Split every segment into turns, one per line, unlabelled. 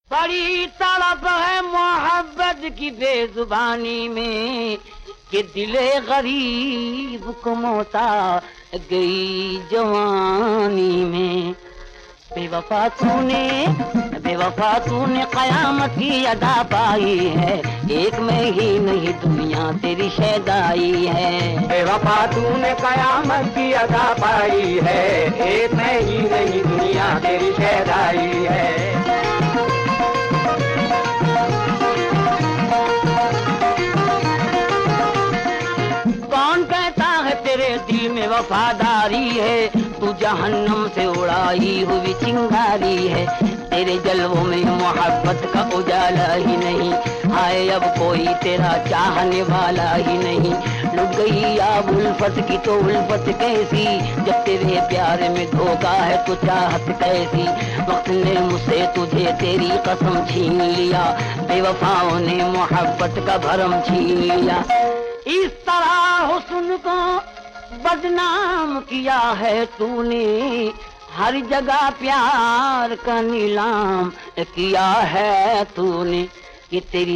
बड़ी तड़प है मोहब्बत की बेजुबानी में कि दिले गरीब को मौता गई जवानी में। बेवफा तूने कयामत की अदा पाई है, एक में ही नहीं दुनिया तेरी शैदाई है।
बेवफा तूने कयामत की अदा पाई है, एक में ही नहीं दुनिया तेरी शैदाई है।
कौन कहता है तेरे दिल में वफादारी है, तू जहन्नम से उड़ाई हुई चिंगारी है। तेरे जलवों में मोहब्बत का उजाला ही नहीं, हाय अब कोई तेरा चाहने वाला ही नहीं। लुट गई अब उल्फत की तो उल्फत कैसी, जब तेरे प्यार में धोखा है तो चाहत कैसी। वक्त ने मुझसे तुझे तेरी कसम छीन लिया, बेवफाओं ने मोहब्बत का भरम छीन लिया। इस तरह हुस्न को बदनाम किया है तूने, हर जगह प्यार का नीलाम किया है तूने। ये तेरी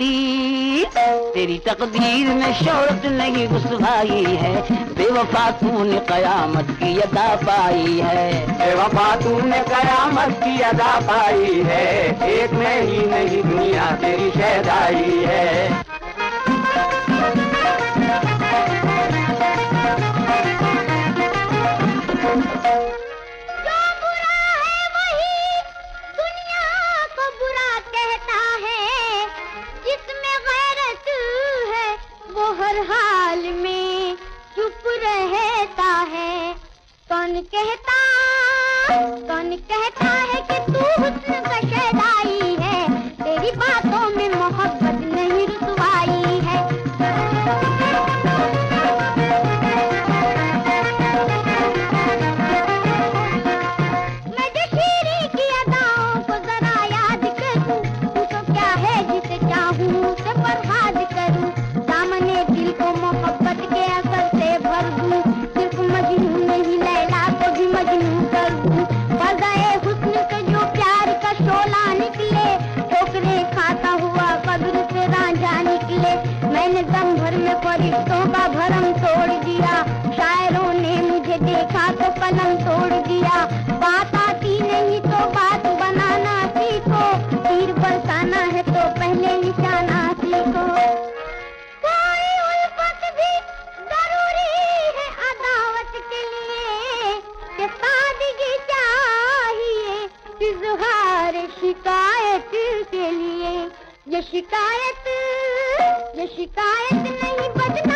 तकदीर में शोहरत नहीं रुसवाई है, बेवफा तूने कयामत की अदा पाई है।
बेवफा तूने कयामत की अदा पाई है, एक में ही नहीं दुनिया तेरी शैदाई है।
हर हाल में चुप रहता है, कौन कहता है कि तू हुस्न का शैदाई है, तेरी बातों में मोहब्बत नहीं रुसवाई है। मैं जो शीरी की अदाओं को जरा याद करूं, तू तो क्या है जिसे चाहूं उसे बर्बाद करूं। सामने दिल को मोहब्बत के असर से भर दूं, सिर्फ मजनू नहीं लैला को भी मजनू कर दूं। पर्दाए हुस्न से जो प्यार का शोला निकले, ठोकरें खाता हुआ कब्र से रांझा निकले। मैंने दम भर में फरिश्तों का भरम तोड़ दिया, शायरों ने मुझे देखा तो कलम तोड़ दिया। बात आती नहीं तो बात बनाना सीखो, तीर बरसाना है तो पहले निशाना सीखो। इज़हार शिकायत के लिए ये शिकायत नहीं बदला।